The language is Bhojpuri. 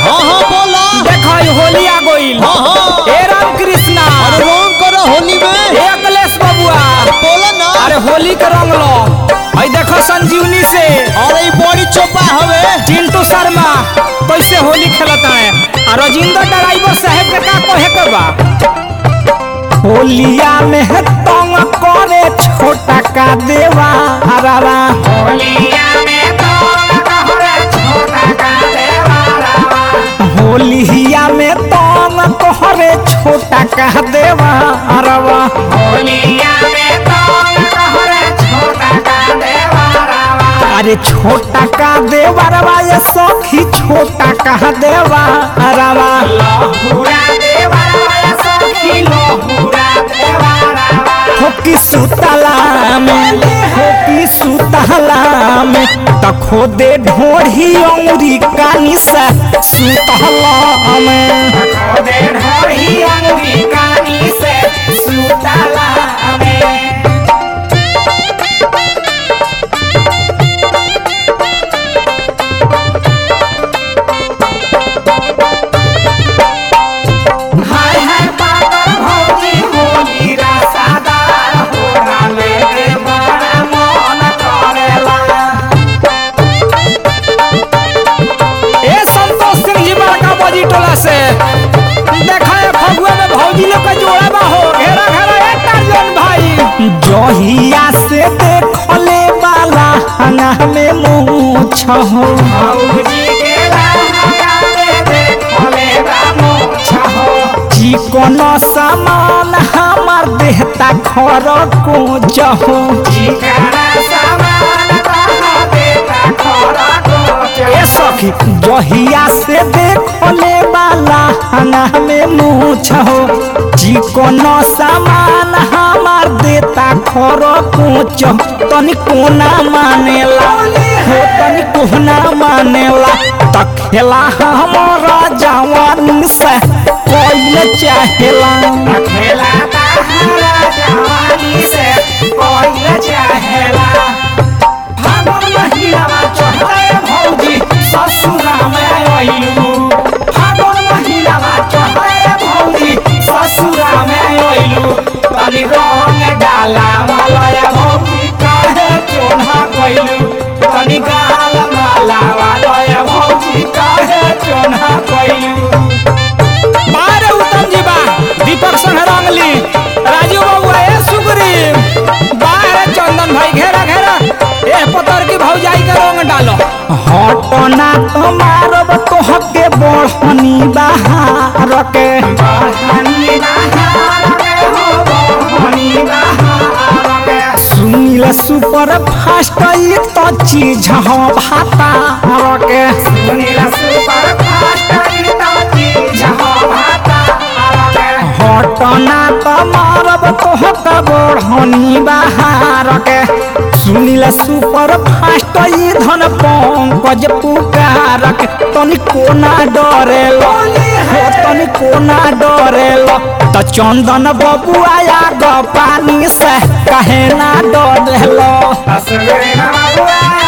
हाँ हाँ बोला। देखो होली आ गइल। हाँ हाँ ए राम कृष्णा अरे रंग करो होली में। ए अखिलेश बबुआ बोला ना। अरे होली के रंग लो। आई देखो संजीवनी से अरे ये बड़ी चोपा हवे। चिंटू शर्मा कैसे होली खेलता है और राजेंद्र ड्राइवर साहब के का कहे के बा होलिया में है तंग करे छोटा का देवा हरारा होलिया में तंग करे छोटा का देवा हरारा होलिया में तंग करे छोटा का देवा हरारा होलिया में तंग करे छोटा का देवा हरारा अरे छोटा का देवा रवा ये सखी छोटा का देवा हरारा लहुरा देवा रवा ये सखी लहुरा होकी सुतला में तखो दे ढोढ़ी अंगुरी कानी से सुतला में तखो दे ढोढ़ी अंगुरी कानी से सुतला में से देखा है फगुआ में भौजी लोग का जोड़ा बा हो घेरा घेरा एक टार्जन भाई जहिया से देखले वाला हंगा में मूछ हो भौजी के हंगा में देखले बा मूछ हो चिकन सामान हमार देहता खर को जहो चिकन सामान हमार देहता खर को ए सखी जहिया से देखले वाला हंगा में मूछ हो चिकन सामान हमार देता खर कोच तनी कोना मानेला हो तनी कोना मानेला त खेला हमारा जवानी से कोई चाहेला खेला हमारा जवानी से कोई चाहेला फागुन महिनामा चढ़े भौजी ससुरा में आइलू फागुन महिनामा चढ़े भौजी ससुरा में आइलू तनी रंग डाला वाला भौजी काहे चोन्हा कइलू तनी गाल माला वाला भौजी काहे चोन्हा कइलू बारे उत्तम जी बा दीपक संग रंगली राजू बाबू ए सुग्रीव बारे चंदन भाई घेरा घेरा ए पतर की भौजाई के रंग डालो हटना तो मारब तोहके बढ़नी बहार के बढ़नी बहार के हो बढ़नी बहार के सुनील सुपर फास्ट ई तो चीज हो भाता के सुनील सुपर फास्ट ई तो चीज हो भाता के हटना तो मारब तोहके बढ़नी बहार के सुनील सुपर फास्ट ई धन पंकज पुकारक तनी कोना डरेलो हो तनी कोना डरेलो त चंदन बाबू आया ग पानी से कहे ना डरेलो